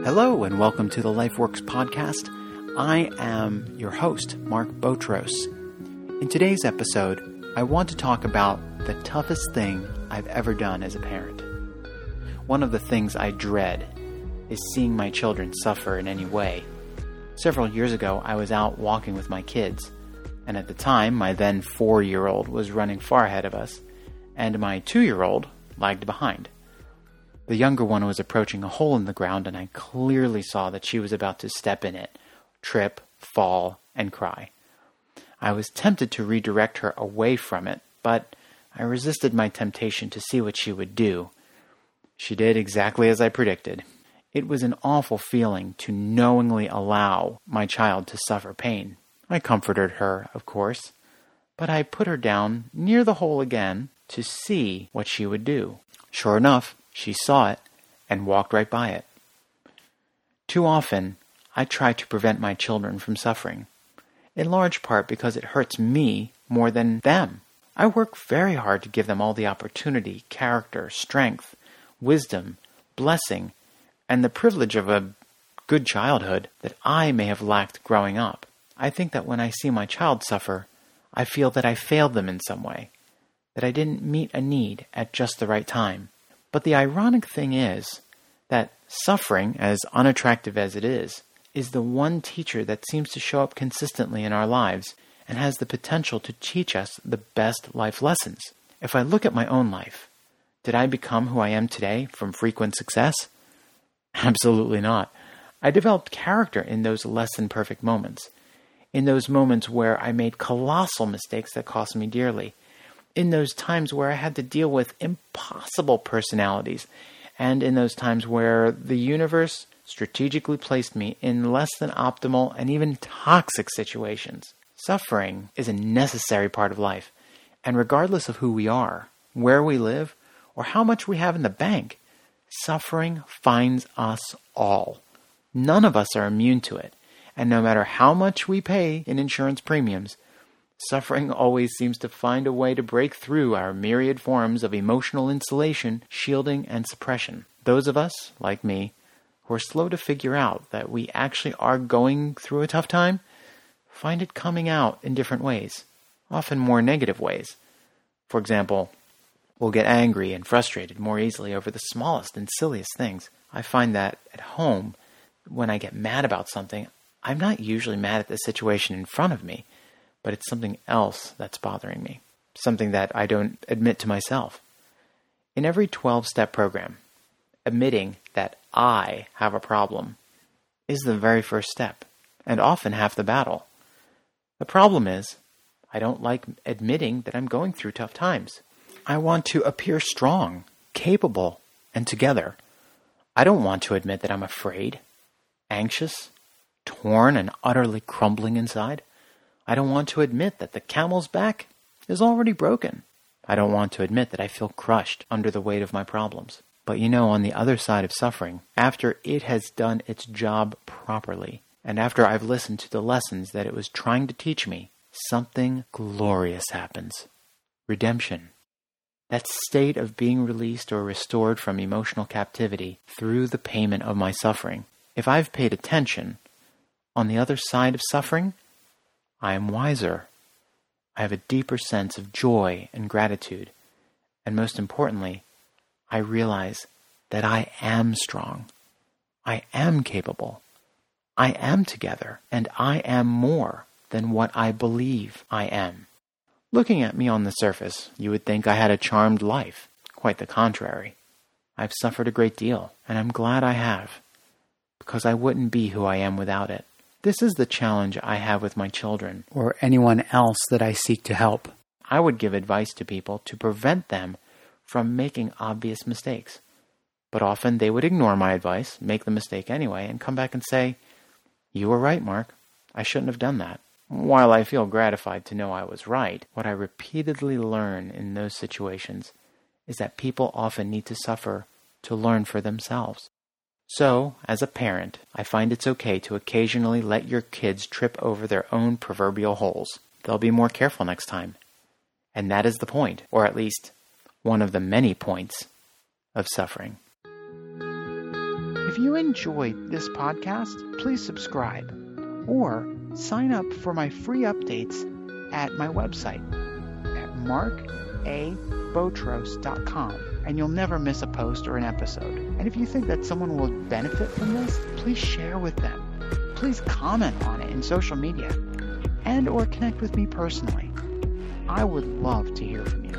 Hello and welcome to the LifeWorks podcast. I am your host, Mark Botros. In today's episode, I want to talk about the toughest thing I've ever done as a parent. One of the things I dread is seeing my children suffer in any way. Several years ago, I was out walking with my kids, and at the time, my then 4-year-old was running far ahead of us, and my 2-year-old lagged behind. The younger one was approaching a hole in the ground, and I clearly saw that she was about to step in it, trip, fall, and cry. I was tempted to redirect her away from it, but I resisted my temptation to see what she would do. She did exactly as I predicted. It was an awful feeling to knowingly allow my child to suffer pain. I comforted her, of course, but I put her down near the hole again to see what she would do. Sure enough, she saw it and walked right by it. Too often, I try to prevent my children from suffering, in large part because it hurts me more than them. I work very hard to give them all the opportunity, character, strength, wisdom, blessing, and the privilege of a good childhood that I may have lacked growing up. I think that when I see my child suffer, I feel that I failed them in some way, that I didn't meet a need at just the right time. But the ironic thing is that suffering, as unattractive as it is the one teacher that seems to show up consistently in our lives and has the potential to teach us the best life lessons. If I look at my own life, did I become who I am today from frequent success? Absolutely not. I developed character in those less than perfect moments, in those moments where I made colossal mistakes that cost me dearly, in those times where I had to deal with impossible personalities, and in those times where the universe strategically placed me in less than optimal and even toxic situations. Suffering is a necessary part of life, and regardless of who we are, where we live, or how much we have in the bank, suffering finds us all. None of us are immune to it, and no matter how much we pay in insurance premiums, suffering always seems to find a way to break through our myriad forms of emotional insulation, shielding, and suppression. Those of us, like me, who are slow to figure out that we actually are going through a tough time, find it coming out in different ways, often more negative ways. For example, we'll get angry and frustrated more easily over the smallest and silliest things. I find that at home, when I get mad about something, I'm not usually mad at the situation in front of me, but it's something else that's bothering me, something that I don't admit to myself. In every 12-step program, admitting that I have a problem is the very first step, and often half the battle. The problem is, I don't like admitting that I'm going through tough times. I want to appear strong, capable, and together. I don't want to admit that I'm afraid, anxious, torn, and utterly crumbling inside. I don't want to admit that the camel's back is already broken. I don't want to admit that I feel crushed under the weight of my problems. But on the other side of suffering, after it has done its job properly, and after I've listened to the lessons that it was trying to teach me, something glorious happens. Redemption. That state of being released or restored from emotional captivity through the payment of my suffering. If I've paid attention, on the other side of suffering, I am wiser. I have a deeper sense of joy and gratitude. And most importantly, I realize that I am strong. I am capable. I am together. And I am more than what I believe I am. Looking at me on the surface, you would think I had a charmed life. Quite the contrary. I've suffered a great deal, and I'm glad I have, because I wouldn't be who I am without it. This is the challenge I have with my children, or anyone else that I seek to help. I would give advice to people to prevent them from making obvious mistakes. But often they would ignore my advice, make the mistake anyway, and come back and say, "You were right, Mark. I shouldn't have done that." While I feel gratified to know I was right, what I repeatedly learn in those situations is that people often need to suffer to learn for themselves. So, as a parent, I find it's okay to occasionally let your kids trip over their own proverbial holes. They'll be more careful next time. And that is the point, or at least one of the many points, of suffering. If you enjoyed this podcast, please subscribe or sign up for my free updates at my website at markabotros.com, and you'll never miss a post or an episode. And if you think that someone will benefit from this, please share with them. Please comment on it in social media and or connect with me personally. I would love to hear from you.